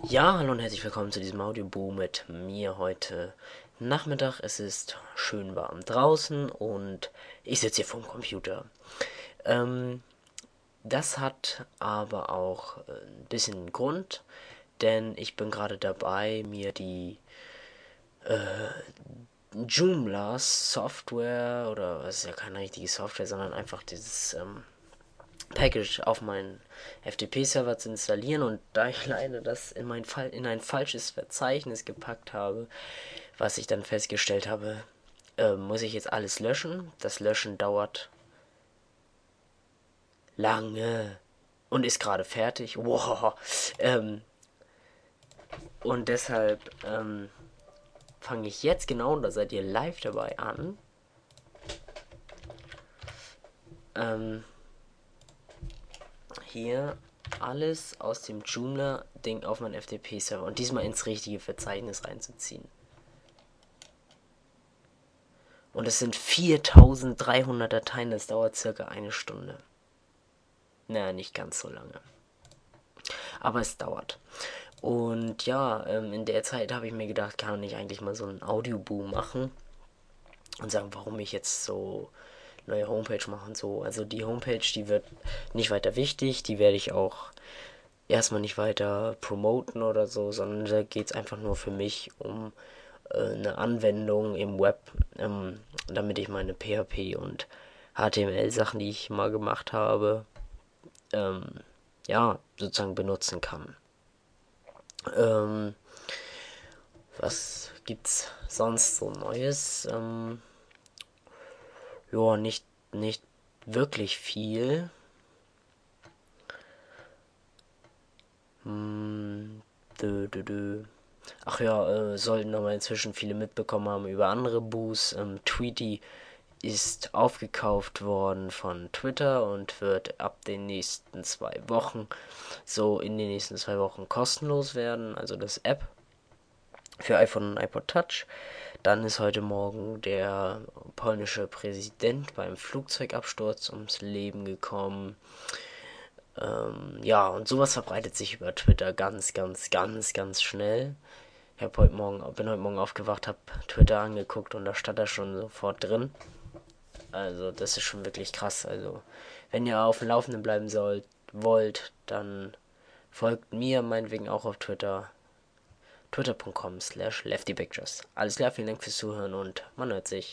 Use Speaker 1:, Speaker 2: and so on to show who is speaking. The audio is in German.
Speaker 1: Ja, hallo und herzlich willkommen zu diesem Audioboom mit mir heute Nachmittag. Es ist schön warm draußen und ich sitze hier vorm Computer. Ähm, Das hat aber auch ein bisschen Grund, denn ich bin gerade dabei, mir die Joomla Software, oder es ist ja keine richtige Software, sondern einfach dieses Package auf meinen FTP-Server zu installieren, und da ich leider das in ein falsches Verzeichnis gepackt habe, was ich dann festgestellt habe, muss ich jetzt alles löschen. Das Löschen dauert lange und ist gerade fertig. Wow. Ähm, und deshalb fange ich jetzt genau, und da seid ihr live dabei, an, ähm, hier alles aus dem Joomla-Ding auf meinen FTP-Server und diesmal ins richtige Verzeichnis reinzuziehen. Und es sind 4300 Dateien, das dauert circa eine Stunde. Naja, nicht ganz so lange. Aber es dauert. Und ja, in der Zeit habe ich mir gedacht, kann ich eigentlich mal so einen Audioboom machen und sagen, warum ich jetzt so neue Homepage mache und so. Also die Homepage, die wird nicht weiter wichtig, die werde ich auch erstmal nicht weiter promoten oder so, sondern da geht es einfach nur für mich um eine Anwendung im Web, damit ich meine PHP und HTML-Sachen, die ich mal gemacht habe, ähm, ja, sozusagen benutzen kann. Ähm, Was gibt's sonst so Neues? Ja, nicht wirklich viel. Hm, dö, dö, dö. Ach ja, sollten aber inzwischen viele mitbekommen haben über andere Boos. Tweety ist aufgekauft worden von Twitter und wird ab den nächsten 2 Wochen, so in den nächsten 2 Wochen kostenlos werden. Also das App für iPhone und iPod Touch. Dann ist heute Morgen der polnische Präsident beim Flugzeugabsturz ums Leben gekommen. Ja, und sowas verbreitet sich über Twitter ganz schnell. Bin heute Morgen aufgewacht, habe Twitter angeguckt und da stand er schon sofort drin. Also das ist schon wirklich krass. Also wenn ihr auf dem Laufenden bleiben wollt, dann folgt mir meinetwegen auch auf Twitter. Twitter.com/LeftyPictures. Alles klar, vielen Dank fürs Zuhören und man hört sich.